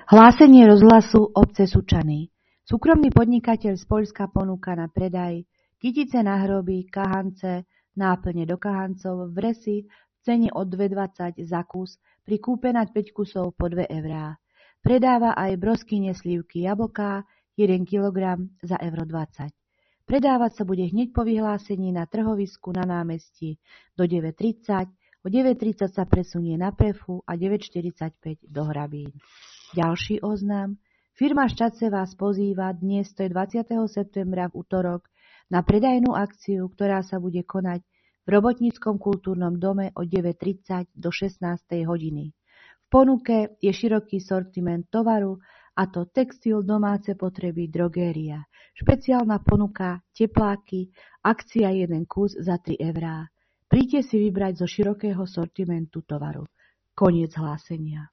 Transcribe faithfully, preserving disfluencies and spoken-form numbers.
Hlásenie rozhlasu obce Sučany. Súkromný podnikateľ z Poľska ponúka na predaj kytice na hroby, kahance, náplne do kahancov, vresy v cene od dve dvadsať za kus, pri kúpe nad päť kusov po dve eurá. Predáva aj broskyne, slivky, jablká, jeden kilogram za euro dvadsať. Predávať sa bude hneď po vyhlásení na trhovisku na námestí do deväť tridsať, o deväť tridsať sa presunie na Prefu a deväť štyridsaťpäť do Hrabín. Ďalší oznam. Firma Šťastce vás pozýva dnes, to je dvadsiateho septembra v utorok, na predajnú akciu, ktorá sa bude konať v Robotníckom kultúrnom dome od deväť tridsať do šestnástej hodiny. V ponuke je široký sortiment tovaru, a to textil, domáce potreby, drogéria. Špeciálna ponuka, tepláky, akcia jeden kus za tri eurá. Príďte si vybrať zo širokého sortimentu tovaru. Koniec hlásenia.